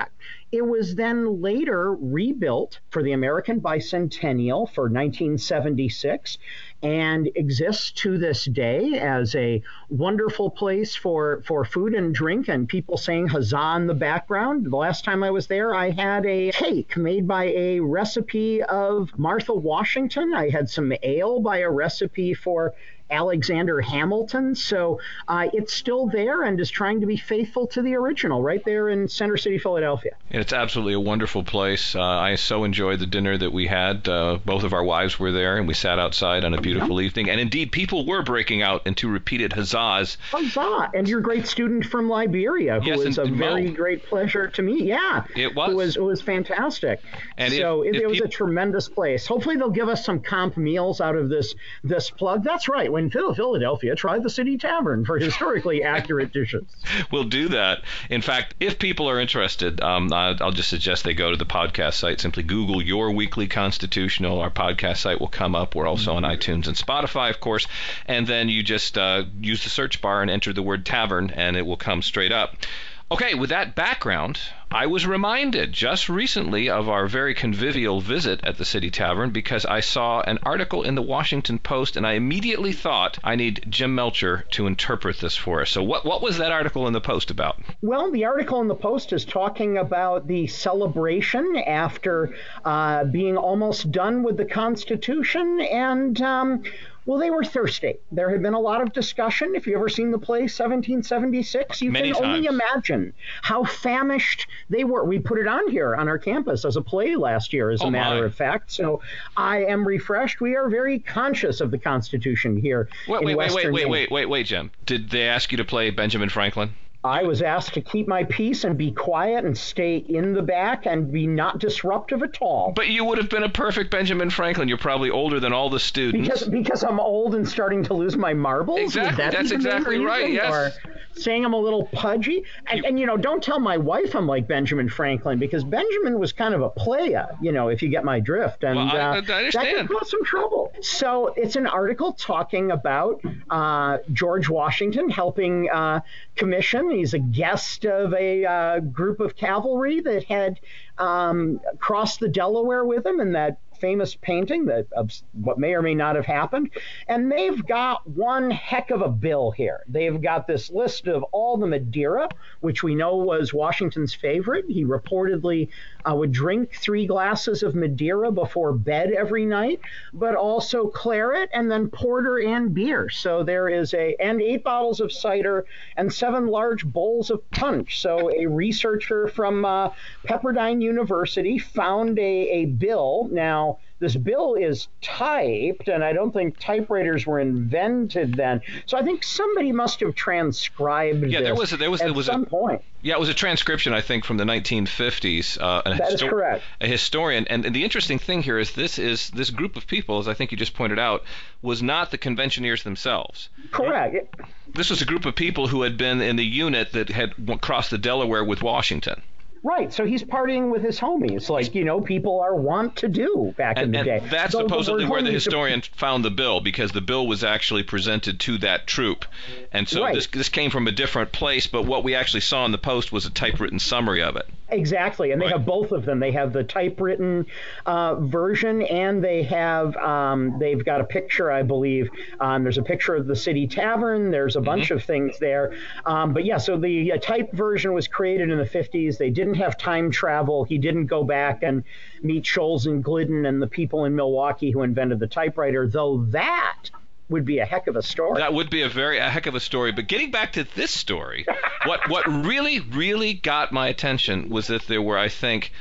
It was then later rebuilt for the American Bicentennial for nineteen seventy-six and exists to this day as a wonderful place for, for food and drink and people saying huzzah in the background. The last time I was there, I had a cake made by a recipe of Martha Washington. I had some ale by a recipe for Alexander Hamilton. So uh, it's still there and is trying to be faithful to the original right there in Center City, Philadelphia. It's absolutely a wonderful place. Uh, I so enjoyed the dinner that we had. Uh, both of our wives were there, and we sat outside on a beautiful yeah. evening. And indeed, people were breaking out into repeated huzzahs. Huzzah! And your great student from Liberia, who yes, was a very Mo. great pleasure to meet. Yeah, it was. It was, it was fantastic. And so if, it, if it was people... a tremendous place. Hopefully they'll give us some comp meals out of this this plug. That's right. When Philadelphia, try the City Tavern for historically accurate dishes. We'll do that. In fact, if people are interested, um, I'll just suggest they go to the podcast site. Simply Google Your Weekly Constitutional. Our podcast site will come up. We're also on iTunes and Spotify, of course. And then you just uh, use the search bar and enter the word tavern, and it will come straight up. Okay, with that background, I was reminded just recently of our very convivial visit at the City Tavern because I saw an article in the Washington Post, and I immediately thought I need Jim Melcher to interpret this for us. So what, what was that article in the Post about? Well, the article in the Post is talking about the celebration after uh, being almost done with the Constitution, and um, well, they were thirsty. There had been a lot of discussion. If you've ever seen the play seventeen seventy-six, you Many can times. only imagine how famished they were. We put it on here on our campus as a play last year, as oh a matter my. of fact. So I am refreshed. We are very conscious of the Constitution here wait, in wait, Western wait, wait, Maine. wait, wait, wait, Jim. Did they ask you to play Benjamin Franklin? I was asked to keep my peace and be quiet and stay in the back and be not disruptive at all. But you would have been a perfect Benjamin Franklin. You're probably older than all the students. Because because I'm old and starting to lose my marbles? Exactly. That That's exactly right, yes. Or saying I'm a little pudgy? And, and, you know, don't tell my wife I'm like Benjamin Franklin, because Benjamin was kind of a playa, you know, if you get my drift. And well, I, I uh, understand. that could cause some trouble. So it's an article talking about uh, George Washington helping uh, commission. He's a guest of a uh, group of cavalry that had um, crossed the Delaware with him in that famous painting that of what may or may not have happened. And they've got one heck of a bill here. They've got this list of all the Madeira, which we know was Washington's favorite. He reportedly uh, would drink three glasses of Madeira before bed every night, but also claret and then porter and beer. So there is a, and eight bottles of cider and seven large bowls of punch. So a researcher from uh, Pepperdine University found a, a bill. Now, this bill is typed, and I don't think typewriters were invented then. So I think somebody must have transcribed yeah, this there was a, there was, at there was some a, point. Yeah, it was a transcription, I think, from the nineteen fifties. Uh, a that histo- is correct. A historian. And, and the interesting thing here is this is this group of people, as I think you just pointed out, was not the conventioneers themselves. Correct. This was a group of people who had been in the unit that had crossed the Delaware with Washington. Right, so he's partying with his homies, like, you know, people are wont to do back and, in the and day. That's so supposedly the where the homies historian found the bill, because the bill was actually presented to that troop. And so right. this this came from a different place, but what we actually saw in the Post was a typewritten summary of it. Exactly, and they right. have both of them. They have the typewritten uh, version, and they have um, they've got a picture, I believe. Um, there's a picture of the City Tavern. There's a bunch mm-hmm. of things there. Um, but yeah, so the uh, type version was created in the fifties. They didn't have time travel. He didn't go back and meet Scholes and Glidden and the people in Milwaukee who invented the typewriter, though that would be a heck of a story. That would be a very a heck of a story. But getting back to this story, what what really, really got my attention was that there were, I think,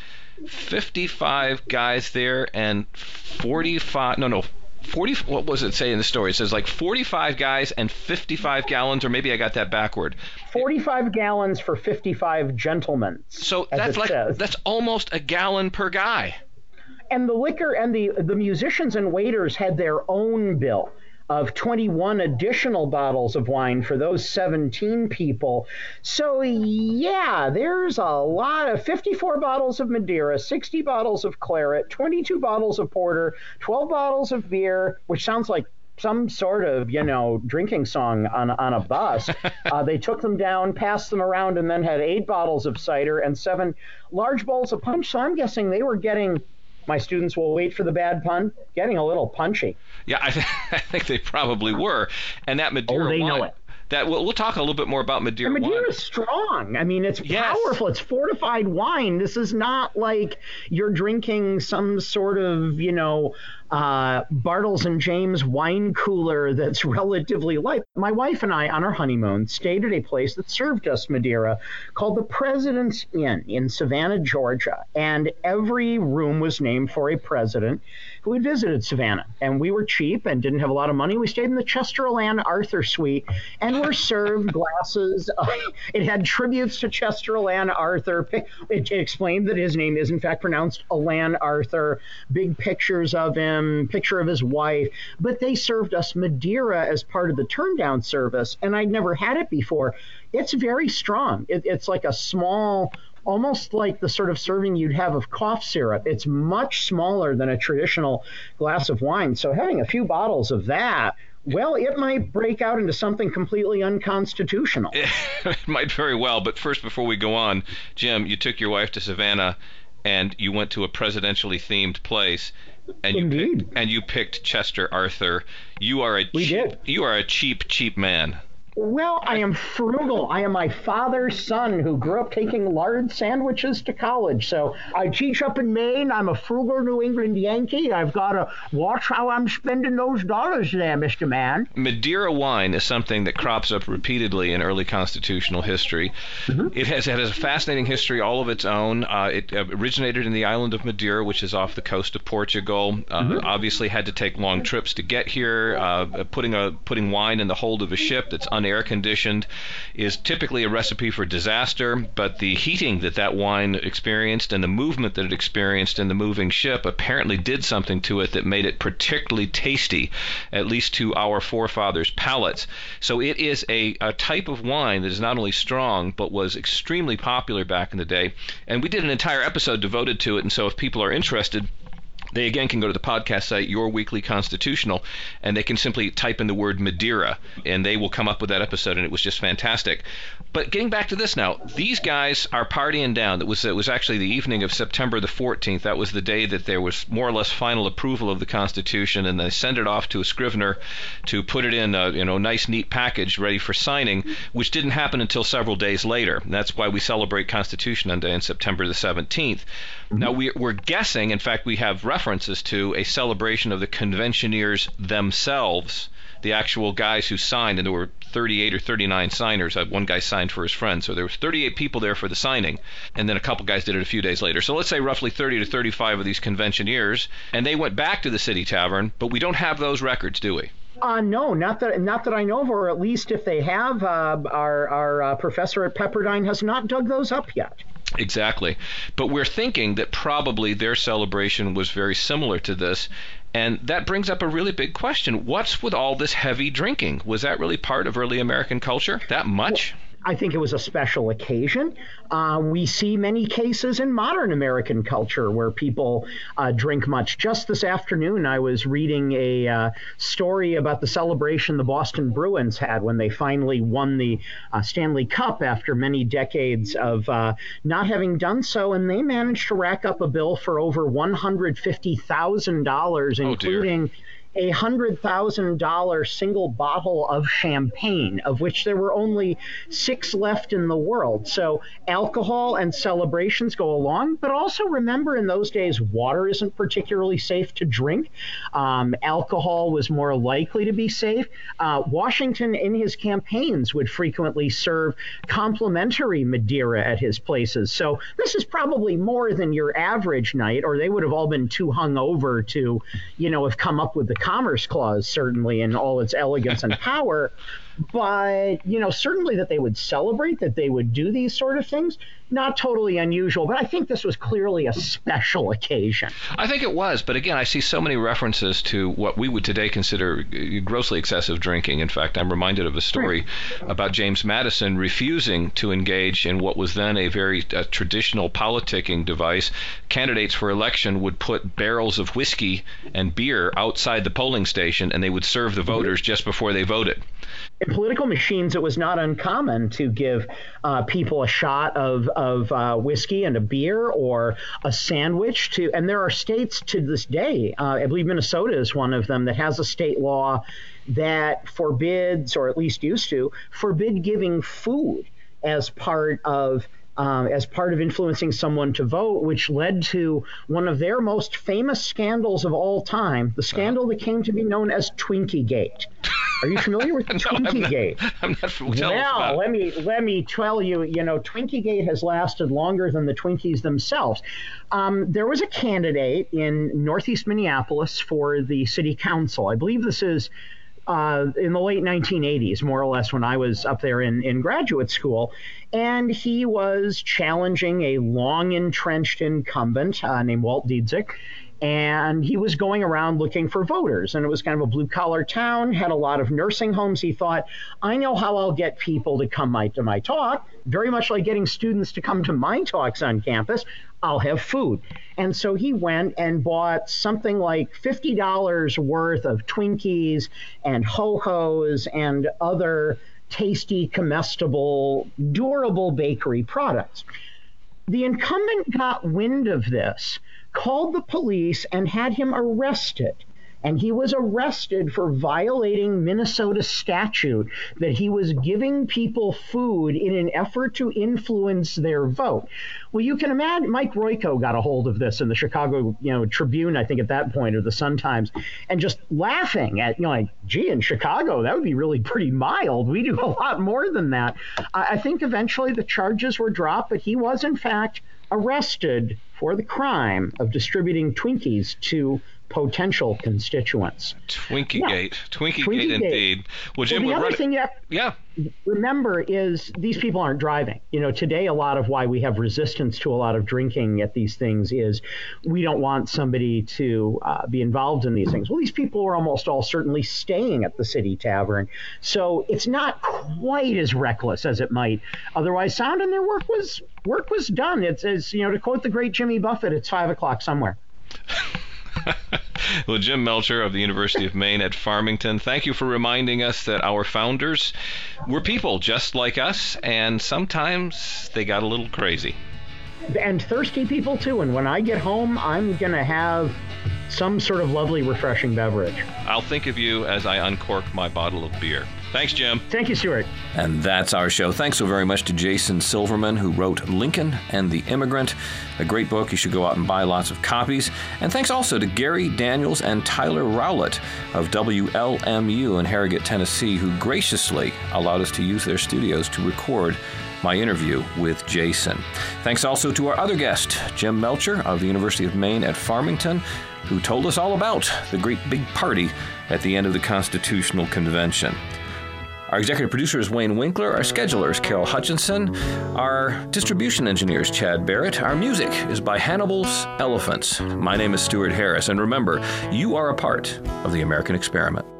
fifty-five guys there and forty-five, no, no, forty, what was it say in the story? It says like forty-five guys and fifty-five gallons, or maybe I got that backward. forty-five gallons for fifty-five gentlemen. So that's like, says. that's almost a gallon per guy. And the liquor and the, the musicians and waiters had their own bill of twenty-one additional bottles of wine for those seventeen people. So yeah, there's a lot of fifty-four bottles of Madeira, sixty bottles of claret, twenty-two bottles of porter, twelve bottles of beer, which sounds like some sort of, you know, drinking song on, on a bus. uh, they took them down, passed them around, and then had eight bottles of cider and seven large bowls of punch. So I'm guessing they were getting, my students will wait for the bad pun, getting a little punchy. Yeah, I, th- I think they probably were. And that Madeira Oh, they wine, know it. That we'll, we'll talk a little bit more about Madeira And Madeira wine. is strong. I mean, it's Yes. powerful. It's fortified wine. This is not like you're drinking some sort of, you know, uh, Bartles and James wine cooler that's relatively light. My wife and I, on our honeymoon, stayed at a place that served us Madeira called the President's Inn in Savannah, Georgia. And every room was named for a president who had visited Savannah. And we were cheap and didn't have a lot of money. We stayed in the Chester Alan Arthur suite and were served glasses. Of, it had tributes to Chester Alan Arthur. It, it explained that his name is, in fact, pronounced Alan Arthur. Big pictures of him, picture of his wife. But they served us Madeira as part of the turn-down service, and I'd never had it before. It's very strong. It, it's like a small, almost like the sort of serving you'd have of cough syrup. It's much smaller than a traditional glass of wine. So having a few bottles of that, well, it might break out into something completely unconstitutional. It might very well. But first, before we go on, Jim, you took your wife to Savannah and you went to a presidentially themed place. And you Indeed. Picked, and you picked Chester Arthur. You are a We cheap, did. You are a cheap, cheap man. Well, I am frugal. I am my father's son who grew up taking lard sandwiches to college. So I teach up in Maine. I'm a frugal New England Yankee. I've got to watch how I'm spending those dollars there, Mister Man. Madeira wine is something that crops up repeatedly in early constitutional history. Mm-hmm. It has it has a fascinating history all of its own. Uh, it uh, originated in the island of Madeira, which is off the coast of Portugal. Uh, mm-hmm. Obviously had to take long trips to get here. Uh, putting a putting wine in the hold of a ship that's unair conditioned is typically a recipe for disaster, but the heating that that wine experienced and the movement that it experienced in the moving ship apparently did something to it that made it particularly tasty, at least to our forefathers' palates. So it is a, a type of wine that is not only strong, but was extremely popular back in the day. And we did an entire episode devoted to it, and so if people are interested, they again can go to the podcast site, Your Weekly Constitutional, and they can simply type in the word Madeira, and they will come up with that episode, and it was just fantastic. But getting back to this now, these guys are partying down. It was, it was actually the evening of September the fourteenth. That was the day that there was more or less final approval of the Constitution, and they sent it off to a scrivener to put it in a you know nice, neat package ready for signing, which didn't happen until several days later. And that's why we celebrate Constitution Day on September the seventeenth. Mm-hmm. Now, we, we're guessing, in fact, we have references to a celebration of the conventioneers themselves, the actual guys who signed, and there were thirty-eight or thirty-nine signers. One guy signed for his friend, so there was thirty-eight people there for the signing, and then a couple guys did it a few days later. So let's say roughly thirty to thirty-five of these conventioneers, and they went back to the City Tavern, but we don't have those records, do we? Uh, no, not that not that I know of, or at least if they have, uh, our, our uh, professor at Pepperdine has not dug those up yet. Exactly. But we're thinking that probably their celebration was very similar to this. And that brings up a really big question. What's with all this heavy drinking? Was that really part of early American culture? That much? Well, I think it was a special occasion. Uh, we see many cases in modern American culture where people uh, drink much. Just this afternoon, I was reading a uh, story about the celebration the Boston Bruins had when they finally won the uh, Stanley Cup after many decades of uh, not having done so. And they managed to rack up a bill for over one hundred fifty thousand dollars, oh, including dear. a one hundred thousand dollars single bottle of champagne, of which there were only six left in the world. So alcohol and celebrations go along, but also remember in those days, water isn't particularly safe to drink. Um, alcohol was more likely to be safe. Uh, Washington, in his campaigns, would frequently serve complimentary Madeira at his places. So this is probably more than your average night, or they would have all been too hungover to, you know, have come up with the Commerce Clause, certainly in all its elegance and power. But, you know, certainly that they would celebrate, that they would do these sort of things. not totally unusual, but I think this was clearly a special occasion. I think it was, but again, I see so many references to what we would today consider grossly excessive drinking. In fact, I'm reminded of a story right. about James Madison refusing to engage in what was then a very uh, traditional politicking device. Candidates for election would put barrels of whiskey and beer outside the polling station, and they would serve the voters just before they voted. In political machines, it was not uncommon to give uh, people a shot of, of uh, whiskey and a beer or a sandwich. To, and there are states to this day, uh, I believe Minnesota is one of them, that has a state law that forbids, or at least used to, forbid giving food as part of Um, as part of influencing someone to vote, which led to one of their most famous scandals of all time, the scandal that came to be known as Twinkiegate. Are you familiar with no, Twinkiegate? I'm not, I'm not tell well, us about let me let me tell you, you know, Twinkiegate has lasted longer than the Twinkies themselves. Um, there was a candidate in Northeast Minneapolis for the city council. I believe this is Uh, in the late nineteen eighties, more or less, when I was up there in, in graduate school. And he was challenging a long-entrenched incumbent uh, named Walt Diedzik. And he was going around looking for voters. And it was kind of a blue-collar town, had a lot of nursing homes. He thought, I know how I'll get people to come my, to my talk, very much like getting students to come to my talks on campus. I'll have food. And so he went and bought something like fifty dollars worth of Twinkies and Ho-Hos and other tasty, comestible, durable bakery products. The incumbent got wind of this, called the police, and had him arrested. And he was arrested for violating Minnesota statute that he was giving people food in an effort to influence their vote. Well, you can imagine Mike Royko got a hold of this in the Chicago, you know, Tribune, I think at that point, or the Sun-Times, and just laughing at, you know, like, gee, in Chicago, that would be really pretty mild. We do a lot more than that. I think eventually the charges were dropped, but he was, in fact, arrested for the crime of distributing Twinkies to potential constituents. Twinkiegate. Yeah. Twinkiegate, Twinkiegate indeed. Well, Jim, well, the we're other running... thing you have yeah. remember is these people aren't driving. You know, today a lot of why we have resistance to a lot of drinking at these things is we don't want somebody to uh, be involved in these things. Well, these people are almost all certainly staying at the City Tavern. So it's not quite as reckless as it might otherwise sound, and their work was work was done. It's, it's you know, to quote the great Jimmy Buffett, it's five o'clock somewhere. Well, Jim Melcher of the University of Maine at Farmington, thank you for reminding us that our founders were people just like us, and sometimes they got a little crazy. And thirsty people, too. And when I get home, I'm going to have some sort of lovely, refreshing beverage. I'll think of you as I uncork my bottle of beer. Thanks, Jim. Thank you, Stuart. And that's our show. Thanks so very much to Jason Silverman, who wrote Lincoln and the Immigrant, a great book. You should go out and buy lots of copies. And thanks also to Gary Daniels and Tyler Rowlett of W L M U in Harrogate, Tennessee, who graciously allowed us to use their studios to record my interview with Jason. Thanks also to our other guest, Jim Melcher of the University of Maine at Farmington, who told us all about the great big party at the end of the Constitutional Convention. Our executive producer is Wayne Winkler. Our scheduler is Carol Hutchinson. Our distribution engineer is Chad Barrett. Our music is by Hannibal's Elephants. My name is Stuart Harris. And remember, you are a part of the American experiment.